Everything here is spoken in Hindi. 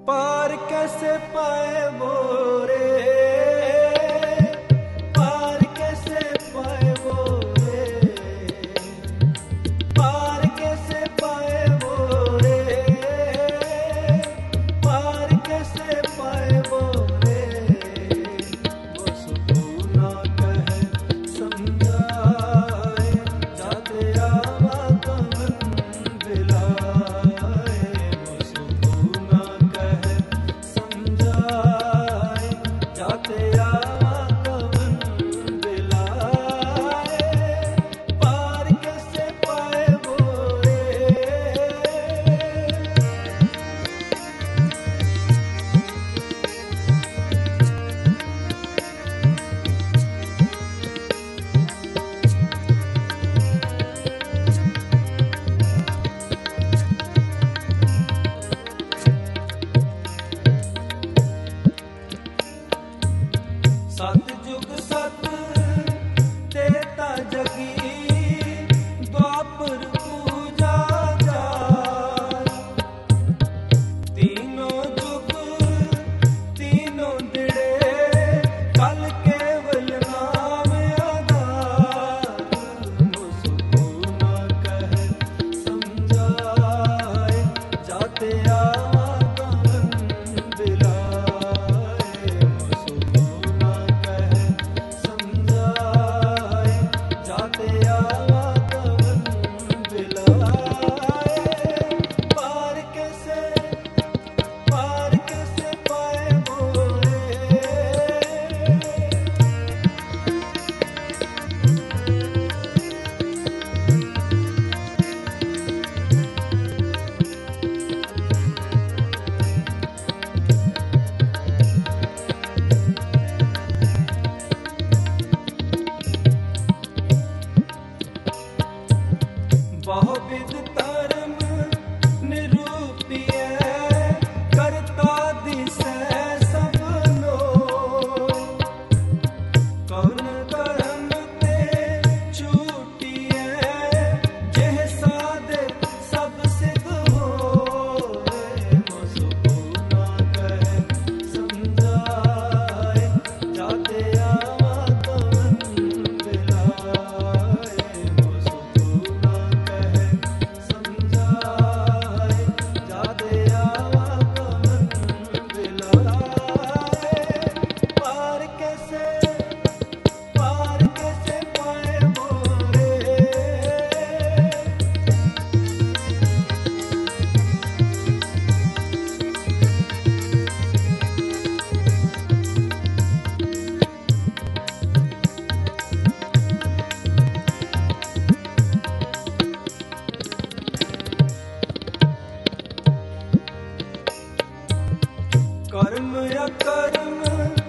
पार कैसे पाए वो रे, पार कैसे पाए वो रे, पार कैसे पाए वो रे, पार कैसे पाए वो रे। वो सुकून ना कहे समझाए, जाते आवा कमन बिलाए। वो सुकून ना कहे समझाए, जाते आवा कमन बिलाए। पार कैसे पाए वो रे। सतयुग सत तेता जगी, द्वापर पूजा जाय। तीनों जुग तीनों दिड़े, कल केवल नाम आधार। वो सुकून ना कहे समझाए, जाते आवा कमन बिलाए। वो सुकून ना कहे समझाए, जाते आवा कमन बिलाए। पार कैसे पाए वो रे। बहुविध धर्म निरूपिय, करता दिसै सब लोग। कौन कर्म ते छूटिय, जेह साधे सब सिद्ध होए। वो सुकून ना कहे समझाए, जाते आवा कमन बिलाए। वो सुकून ना कहे समझाए, जाते आवा कमन बिलाए। पार कैसे पाए वो रे। कर्म या कर्म